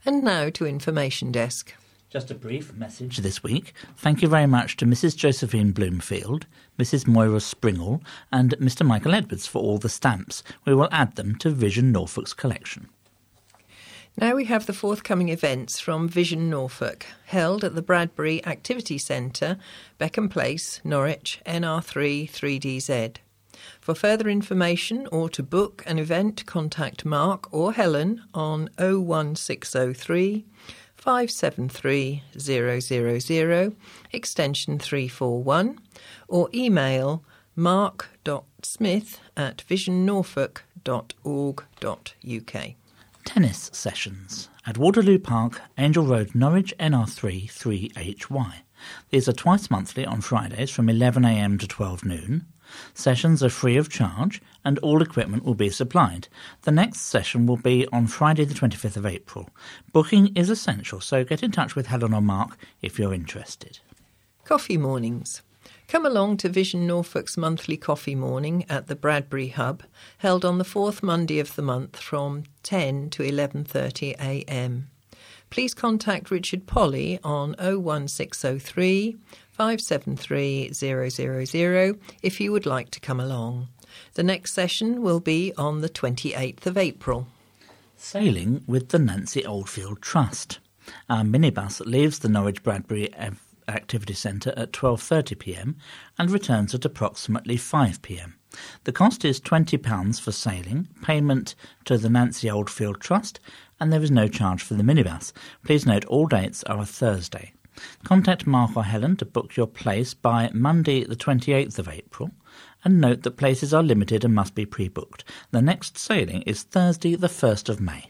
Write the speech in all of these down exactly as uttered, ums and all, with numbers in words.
And now to Information Desk. Just a brief message this week. Thank you very much to Missus Josephine Bloomfield, Missus Moira Springle and Mister Michael Edwards for all the stamps. We will add them to Vision Norfolk's collection. Now we have the forthcoming events from Vision Norfolk, held at the Bradbury Activity Centre, Beckham Place, Norwich, N R three three D Z. For further information or to book an event, contact Mark or Helen on oh one six oh three, five seven three, zero zero zero, extension three four one, or email mark dot smith at vision norfolk dot org dot U K. Tennis sessions at Waterloo Park, Angel Road, Norwich, N R three three H Y. These are twice monthly on Fridays from eleven a m to twelve noon. Sessions are free of charge and all equipment will be supplied. The next session will be on Friday the twenty-fifth of April. Booking is essential, so get in touch with Helen or Mark if you're interested. Coffee mornings. Come along to Vision Norfolk's monthly coffee morning at the Bradbury Hub, held on the fourth Monday of the month from ten to eleven thirty a m. Please contact Richard Polly on oh one six oh three, five seven three, zero zero zero if you would like to come along. The next session will be on the twenty-eighth of April. Sailing with the Nancy Oldfield Trust. Our minibus leaves the Norwich Bradbury Activity Centre at twelve thirty p m and returns at approximately five p m. The cost is twenty pounds for sailing, payment to the Nancy Oldfield Trust, and there is no charge for the minibus. Please note all dates are a Thursday. Contact Mark or Helen to book your place by Monday the twenty-eighth of April, and note that places are limited and must be pre-booked. The next sailing is Thursday the first of May.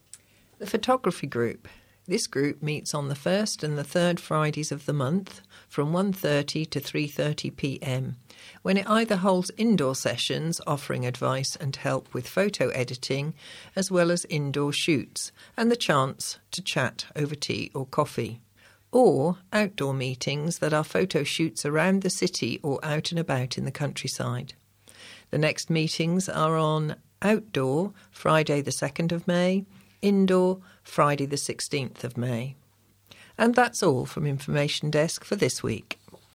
The Photography Group. This group meets on the first and the third Fridays of the month from one thirty to three thirty p m, when it either holds indoor sessions offering advice and help with photo editing, as well as indoor shoots and the chance to chat over tea or coffee, or outdoor meetings that are photo shoots around the city or out and about in the countryside. The next meetings are on outdoor Friday the second of May, indoor Friday the sixteenth of May. And that's all from Information Desk for this week.